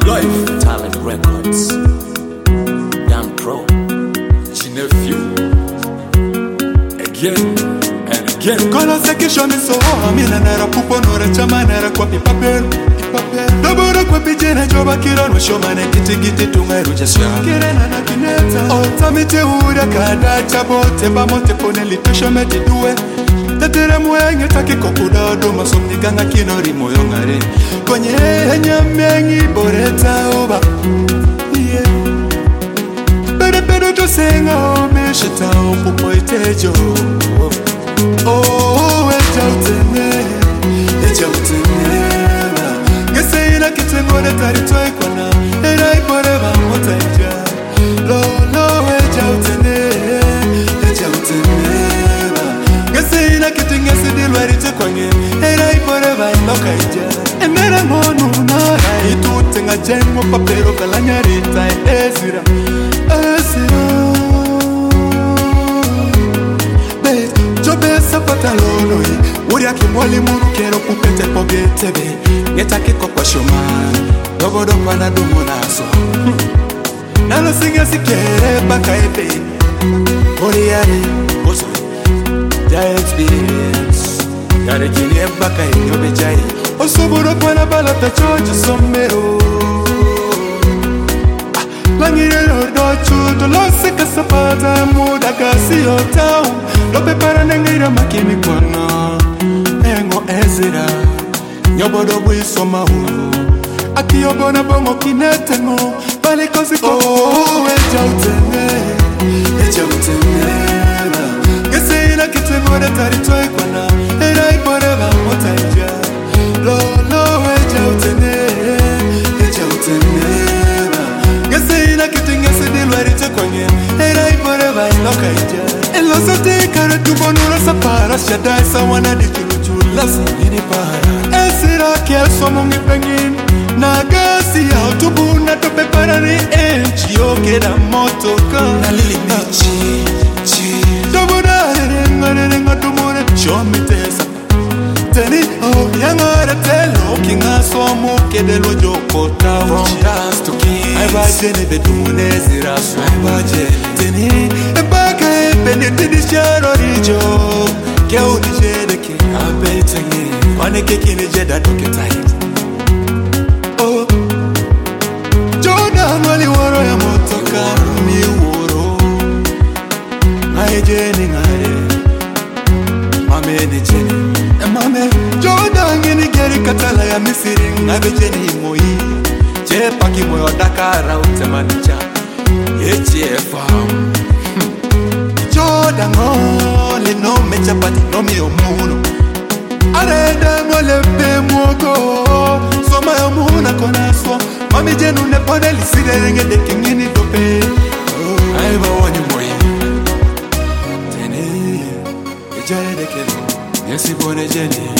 Life Talent Records, Dan Pro, G-Nephew, again and again. Kola sekishoni so amina nara pupo nora chama nara kwa pipaper. Dabura kwa pijena joba kirano shomane kiti tungeru jesha. Kirena na kineta otamite ura kada chabote bamote pone litusho metidue. Tetere mwenye taki kokuda doma somniganga kinori moyo ngare. Konye nyamengi boreta oba. Pero to senga o me shita o pupo itejo. Oh, eja utene Gesena kitengo ne taritoi kwana Era iporeba motaija Lo, eja utene Gesena kitengo sidilwarite kwange Era iporeba inokaija Emera ngonu nara Itutenga jengo papero kalanyarita Ezira Patalono uri akimwali muru kero kupete pogetebe Ngetake kwa shoma Dogodo pana dumo naso Nalo singa sikere baka epe Uri yare Oso Jai experience Yare kini baka enyobe jai Oso buro pana balata chocho somero Langire lordo chudo Lose kasapata muda kasi otao Lope para nengira makimi kwana Engo ezira Nyobodo buisoma uru Aki yobona bongo kinete ngo Bale kozi koko Eja utene Gese ina kitengo de taritoi kwana Era iporeba motaija Lo, eja utene Gese ina kitengese dilwarite kwenye Era iporeba inokaija Elosote kare tubonura sapara Shadai sawana di chuluchula Singini para Esira kelso mungi pengin Nagasi ya utubuna tope para ni enchi Okeda motoka Na lili michi Dobuna renga tumune Shomi tesa Teni yangare telo Kinga somu kedelo jokota From dance to kiss Aibajene betumune zirasu Aibajene Teni Ebaka Bende tidisharo rijo Keu nijede ki Abetengi Wane keki nijeda toke tight Oh Joda mwali waro ya motoka Mi woro Ngaejeni ngae Mame nijeni Mame Joda ngini geri katala ya misiri Ngabejeni imoi Jepaki moyo dakara utemanicha Yechiefam Dangole no mechapati no mi omuno Are dangole pe muogo Soma omuna kona so Mami jenu ne pone lisire renge de kingini dope Aiba wani moyi Tene Ejare de kelo Yesi bone jeni